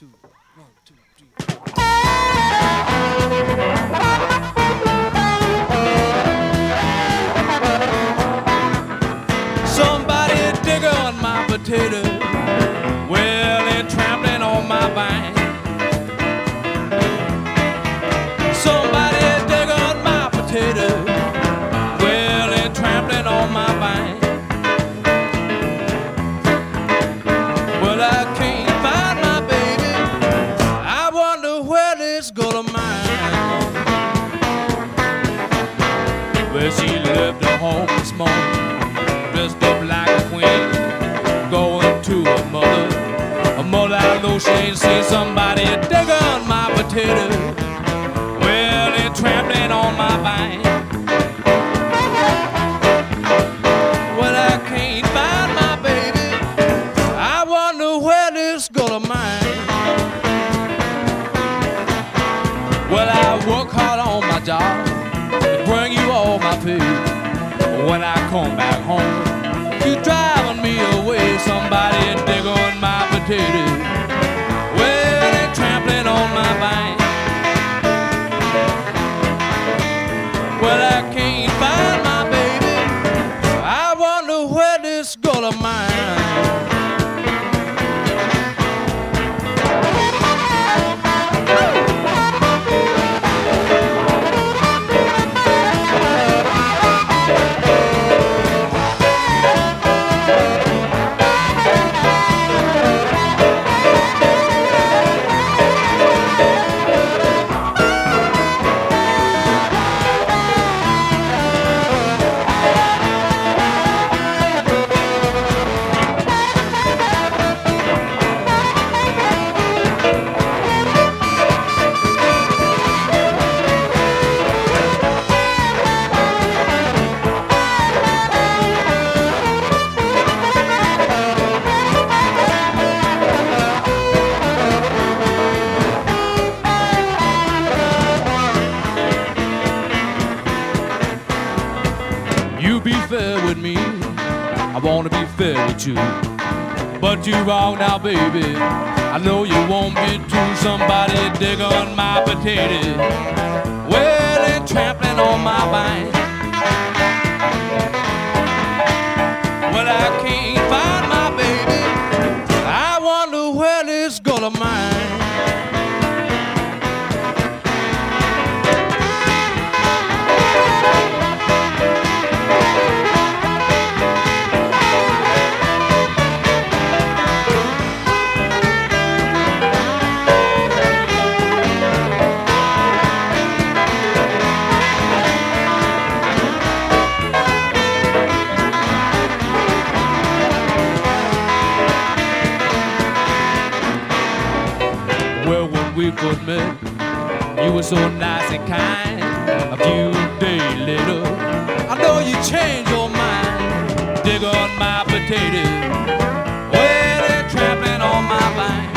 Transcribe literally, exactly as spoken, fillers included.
two, one, two, three, four. Somebody dig on my potato, well, they're trampling on my vine. Somebody dig on my potato, well, they're trampling on my vine. Well, I can't find my baby, I wonder where this girl of mine. Well, she left her home this morning, dressed up like a queen, going to her mother. Her mother, I know she ain't seen somebody dig on my potato, well, they're trampling on my vine. Well, I can't find my baby, I wonder where this girl of mine. Well, I work hard on my job to bring you all my pay. When I come back home, you driving me away. Somebody dig on my potato, well, they're trampling on my vine. Well, I can't find my baby, I wonder where this girl of mine. You be fair with me, I wanna be fair with you, but you wrong now, baby, I know you won't be true. Somebody dig on my potato, well, they're trampling on my vine. Well, I can't find my baby, I wonder where this girl of mine. Well, when we first met, you were so nice and kind. A few days later, I know you changed your mind. Dig on my potato, well, they're trampling on my vine.